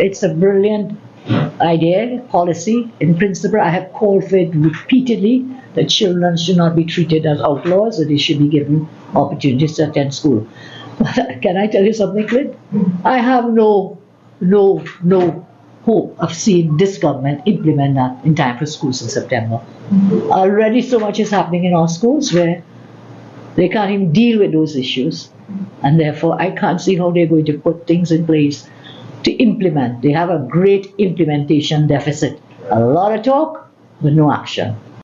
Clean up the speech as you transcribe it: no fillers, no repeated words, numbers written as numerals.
It's a brilliant idea, policy. In principle, I have called for it repeatedly that children should not be treated as outlaws, that they should be given opportunities to attend school. But can I tell you something, Clint? I have no hope of seeing this government implement that in time for schools in September. Already so much is happening in our schools where they can't even deal with those issues. And therefore, I can't see how they're going to put things in place to implement. They have a great implementation deficit. A lot of talk, but no action.